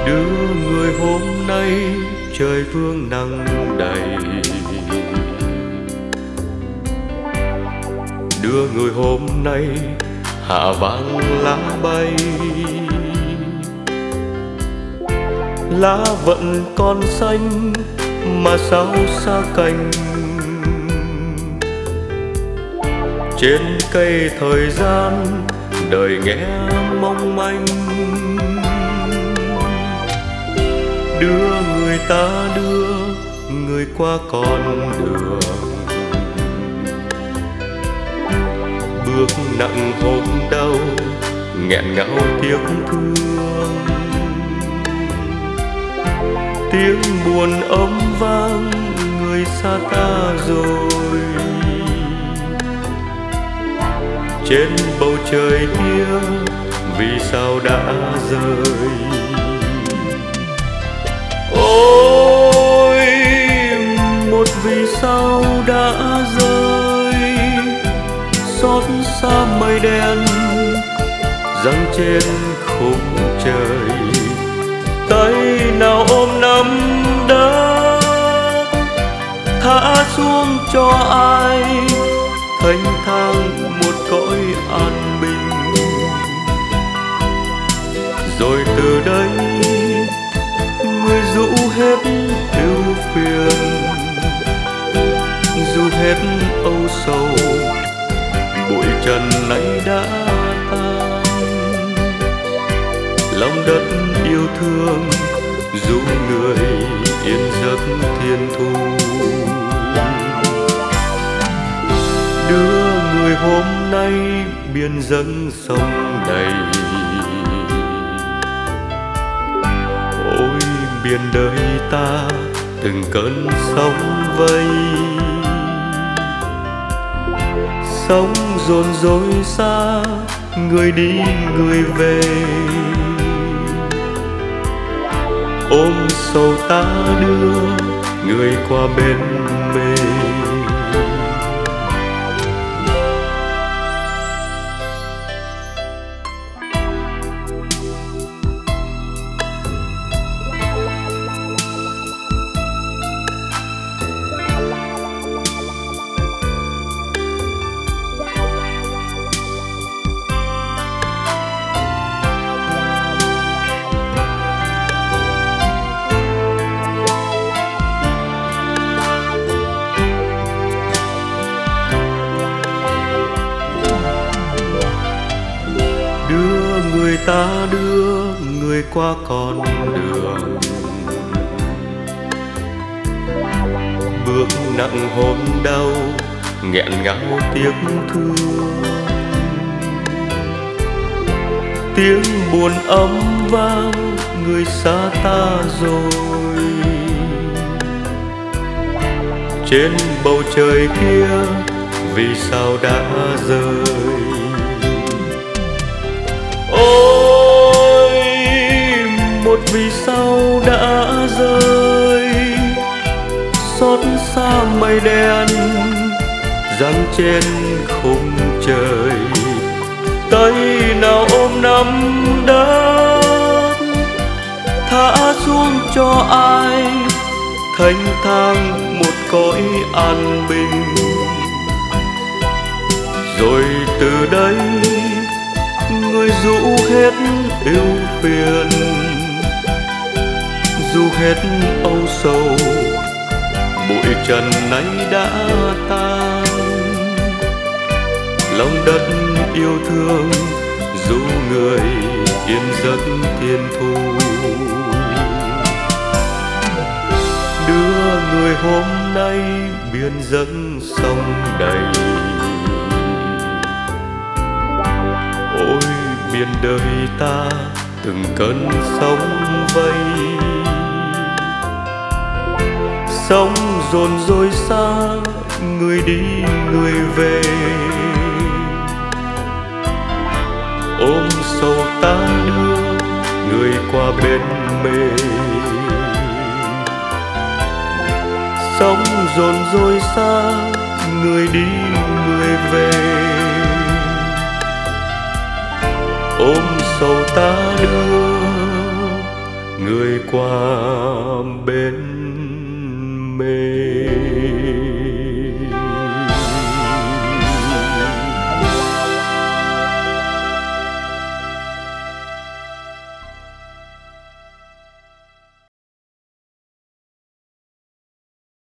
đưa người hôm nay trời vương nắng đầy, đưa người hôm nay hạ vàng lá bay. Lá vẫn còn xanh mà sao xa cành, trên cây thời gian đời nghe mong manh. Đưa người ta đưa người qua con đường, bước nặng hôm đau nghẹn ngào tiếc thương. Tiếng buồn ấm vang người xa ta rồi, trên bầu trời kia vì sao đã rơi. Ôi một vì sao đã rơi, xót xa mây đen giăng trên khung trời. Tay nào ôm nắm đất thả xuống cho ai, thanh thang một cõi an bình. Rồi từ đây người rũ hết ưu phiền, dù hết âu sầu bụi trần nay đã tan. Lòng đất yêu thương dù người yên giấc thiên thu, đưa người hôm nay biển dâng sông đầy. Ôi biển đời ta từng cơn sóng vây, sóng dồn dối xa người đi người về. Ôm sầu ta đưa người qua bên mê. Người ta đưa người qua con đường, bước nặng hôm đau nghẹn ngào tiếc thương. Tiếng buồn ấm vang người xa ta rồi, trên bầu trời kia vì sao đã rơi. Ôi một vì sao đã rơi, xót xa mây đen giăng trên khung trời. Tay nào ôm nắm đất thả xuống cho ai, thanh thang một cõi an bình. Rồi từ đây người rũ hết ưu phiền, dù hết âu sầu bụi trần nay đã tan. Lòng đất yêu thương dù người yên giấc thiên thu, đưa người hôm nay biển dâng sông đầy. Ôi biển đời ta từng cơn sóng vây, sóng dồn dối xa người đi người về. Ôm sầu ta đưa người qua bên mê, sóng dồn dối xa người đi người về. Ôm sầu ta đưa người qua bên